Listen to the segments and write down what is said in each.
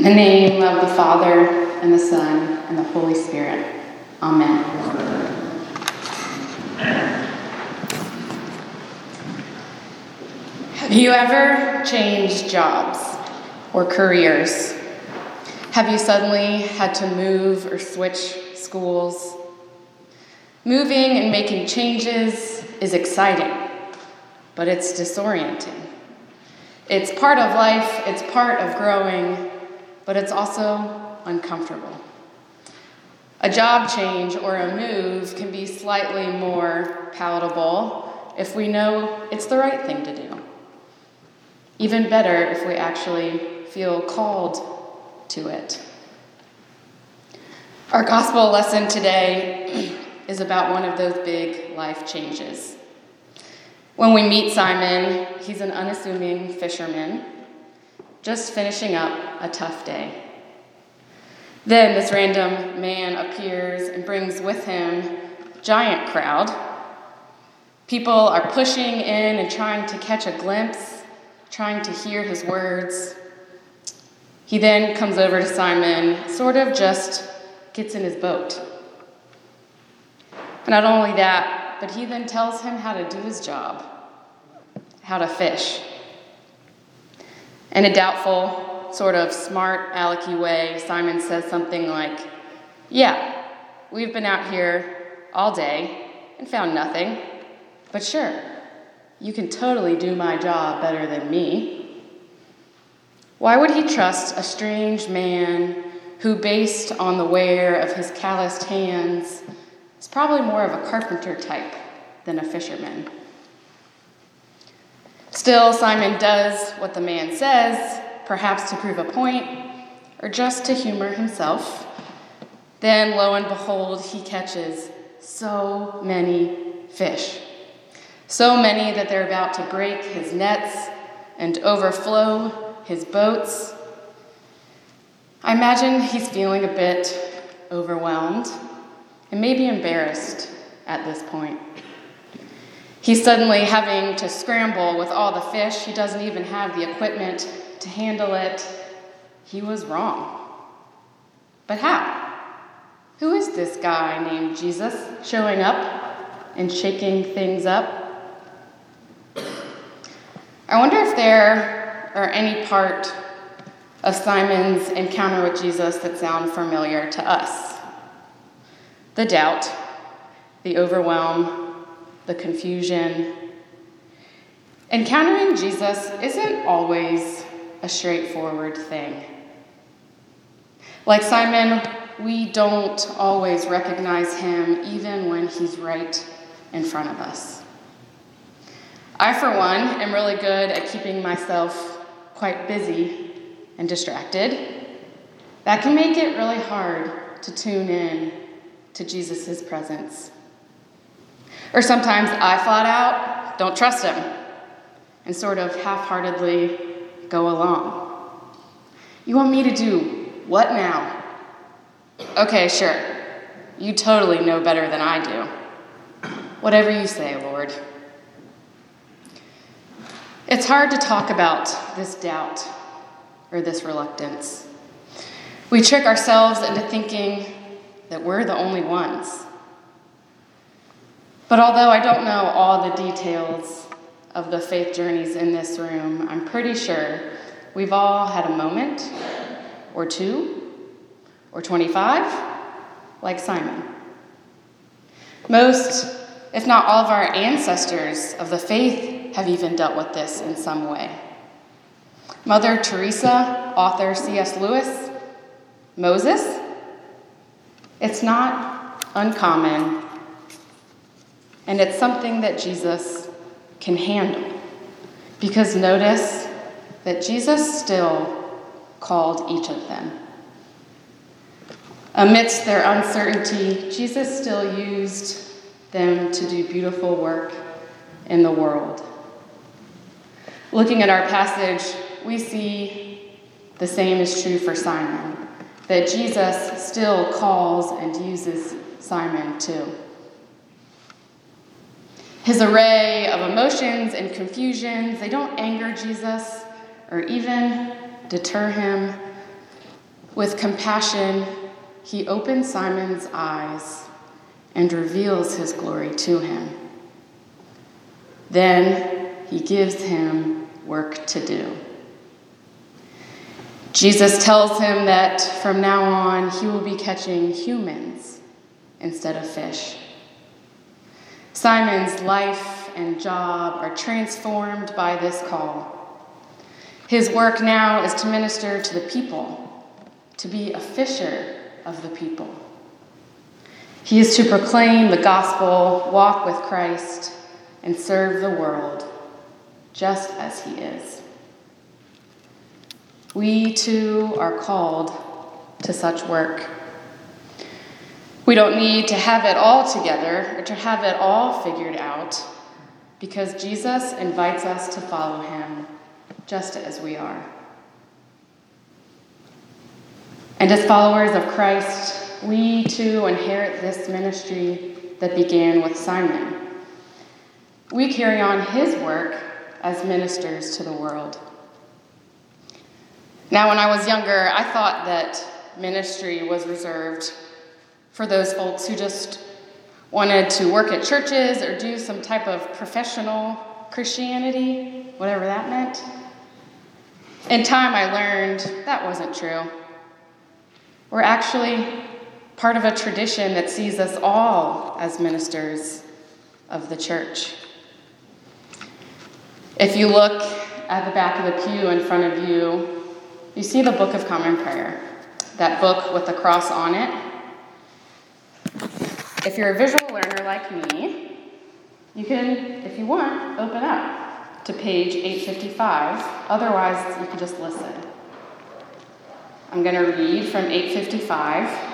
the name of the Father, and the Son, and the Holy Spirit. Amen. Have you ever changed jobs or careers? Have you suddenly had to move or switch schools? Moving and making changes is exciting, but it's disorienting. It's part of life, it's part of growing, but it's also uncomfortable. A job change or a move can be slightly more palatable if we know it's the right thing to do. Even better if we actually feel called to it. Our gospel lesson today is about one of those big life changes. When we meet Simon, he's an unassuming fisherman, just finishing up a tough day. Then this random man appears and brings with him a giant crowd. People are pushing in and trying to catch a glimpse, trying to hear his words. He then comes over to Simon, sort of just gets in his boat. Not only that, but he then tells him how to do his job, how to fish. In a doubtful, sort of smart, alecky way, Simon says something like, "Yeah, we've been out here all day and found nothing, but sure, you can totally do my job better than me." Why would he trust a strange man who, based on the wear of his calloused hands, is probably more of a carpenter type than a fisherman? Still, Simon does what the man says, perhaps to prove a point, or just to humor himself. Then, lo and behold, he catches so many fish. So many that they're about to break his nets and overflow his boats. I imagine he's feeling a bit overwhelmed and maybe embarrassed at this point. He's suddenly having to scramble with all the fish. He doesn't even have the equipment to handle it. He was wrong. But how? Who is this guy named Jesus showing up and shaking things up? I wonder if there are any part of Simon's encounter with Jesus that sound familiar to us. The doubt, the overwhelm, the confusion. Encountering Jesus isn't always a straightforward thing. Like Simon, we don't always recognize him even when he's right in front of us. I, for one, am really good at keeping myself quite busy and distracted. That can make it really hard to tune in to Jesus' presence. Or sometimes I flat out don't trust him and sort of half-heartedly go along. You want me to do what now? Okay, sure. You totally know better than I do. Whatever you say, Lord. It's hard to talk about this doubt or this reluctance. We trick ourselves into thinking that we're the only ones. But although I don't know all the details of the faith journeys in this room, I'm pretty sure we've all had a moment, or two, or 25, like Simon. Most, if not all of our ancestors of the faith have even dealt with this in some way. Mother Teresa, author C.S. Lewis, Moses. It's not uncommon, and it's something that Jesus can handle. Because notice that Jesus still called each of them. Amidst their uncertainty, Jesus still used them to do beautiful work in the world. Looking at our passage, we see the same is true for Simon, that Jesus still calls and uses Simon too. His array of emotions and confusions, they don't anger Jesus or even deter him, With compassion, he opens Simon's eyes and reveals his glory to him. Then he gives him work to do. Jesus tells him that from now on, he will be catching humans instead of fish. Simon's life and job are transformed by this call. His work now is to minister to the people, to be a fisher of the people. He is to proclaim the gospel, walk with Christ, and serve the world just as he is. We too are called to such work. We don't need to have it all together or to have it all figured out, because Jesus invites us to follow him just as we are. And as followers of Christ, we too inherit this ministry that began with Simon. We carry on his work as ministers to the world. Now, when I was younger, I thought that ministry was reserved for those folks who just wanted to work at churches or do some type of professional Christianity, whatever that meant. In time, I learned that wasn't true. We're actually part of a tradition that sees us all as ministers of the church. If you look at the back of the pew in front of you, you see the Book of Common Prayer, that book with the cross on it. If you're a visual learner like me, you can, if you want, open up to page 855. Otherwise, you can just listen. I'm going to read from 855.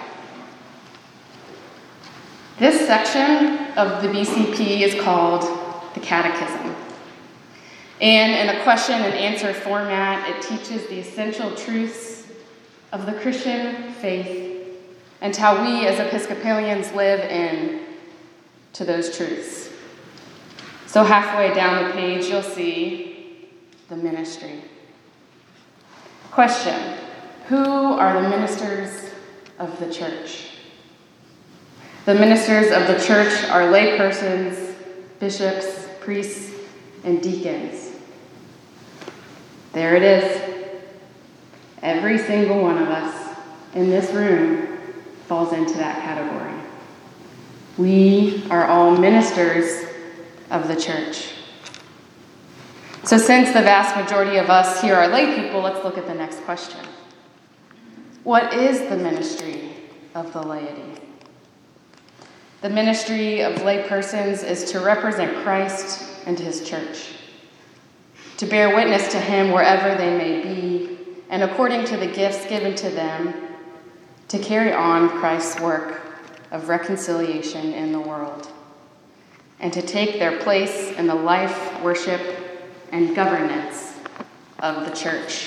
This section of the BCP is called the Catechism. And in a question and answer format, it teaches the essential truths of the Christian faith and how we as Episcopalians live in to those truths. So halfway down the page, you'll see the ministry. Question: who are the ministers of the church? The ministers of the church are laypersons, bishops, priests, and deacons. There it is. Every single one of us in this room falls into that category. We are all ministers of the church. So since the vast majority of us here are lay people, let's look at the next question. What is the ministry of the laity? The ministry of laypersons is to represent Christ and his church, to bear witness to him wherever they may be, and according to the gifts given to them, to carry on Christ's work of reconciliation in the world, and to take their place in the life, worship, and governance of the church.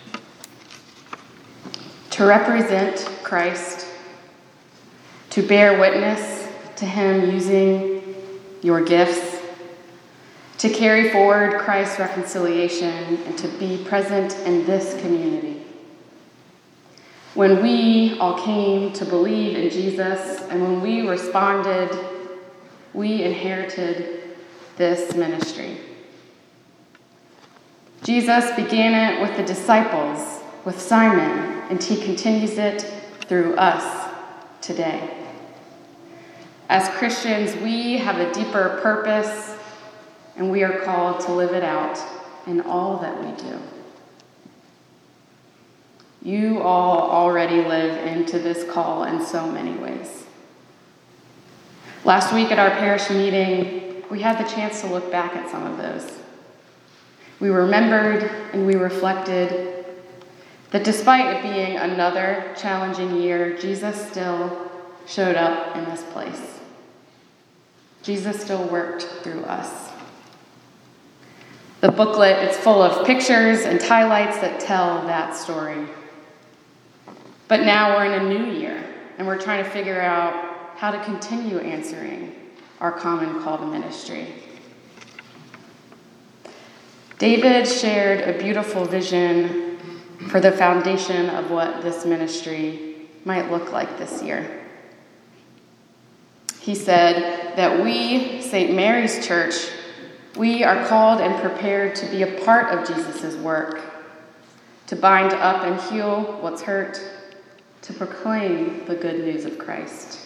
To represent Christ, to bear witness to him using your gifts, to carry forward Christ's reconciliation, and to be present in this community. When we all came to believe in Jesus, and when we responded, we inherited this ministry. Jesus began it with the disciples, with Simon, and he continues it through us today. As Christians, we have a deeper purpose, and we are called to live it out in all that we do. You all already live into this call in so many ways. Last week at our parish meeting, we had the chance to look back at some of those. We remembered and we reflected that despite it being another challenging year, Jesus still showed up in this place. Jesus still worked through us. The booklet is full of pictures and highlights that tell that story. But now we're in a new year, and we're trying to figure out how to continue answering our common call to ministry. David shared a beautiful vision for the foundation of what this ministry might look like this year. He said that we, St. Mary's Church, we are called and prepared to be a part of Jesus' work, to bind up and heal what's hurt, to proclaim the good news of Christ.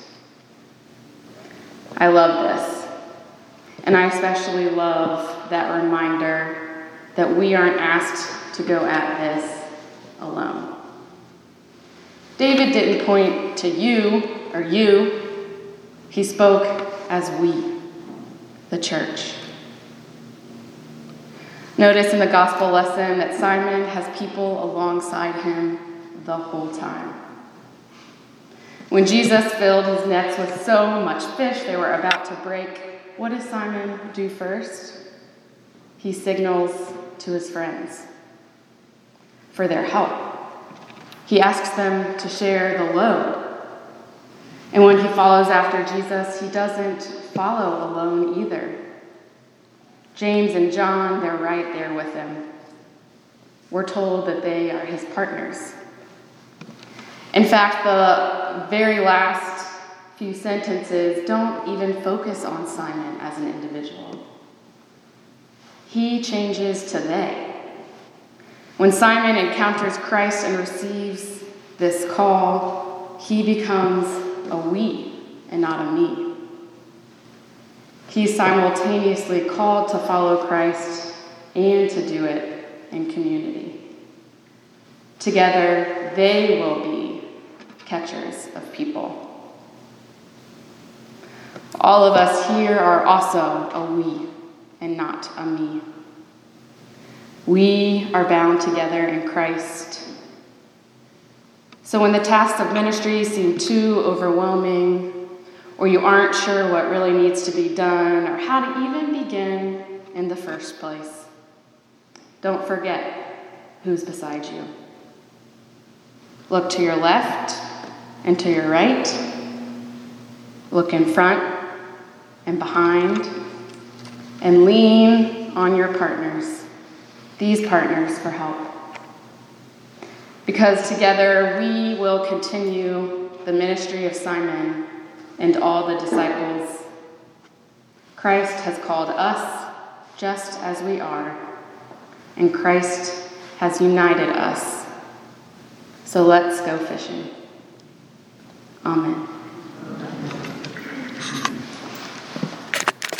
I love this, and I especially love that reminder that we aren't asked to go at this alone. David didn't point to you or you. He spoke as we, the church. Notice in the gospel lesson that Simon has people alongside him the whole time. When Jesus filled his nets with so much fish they were about to break, what does Simon do first? He signals to his friends for their help. He asks them to share the load. And when he follows after Jesus, he doesn't follow alone either. James and John, they're right there with him. We're told that they are his partners. In fact, the very last few sentences don't even focus on Simon as an individual. He changes to they. When Simon encounters Christ and receives this call, he becomes a we and not a me. He's simultaneously called to follow Christ and to do it in community. Together, they will be catchers of people. All of us here are also a we and not a me. We are bound together in Christ. So when the tasks of ministry seem too overwhelming, or you aren't sure what really needs to be done, or how to even begin in the first place, don't forget who's beside you. Look to your left and to your right. Look in front and behind, and lean on your partners, these partners, for help. Because together we will continue the ministry of Simon and all the disciples. Christ has called us just as we are, and Christ has united us. So let's go fishing. Amen.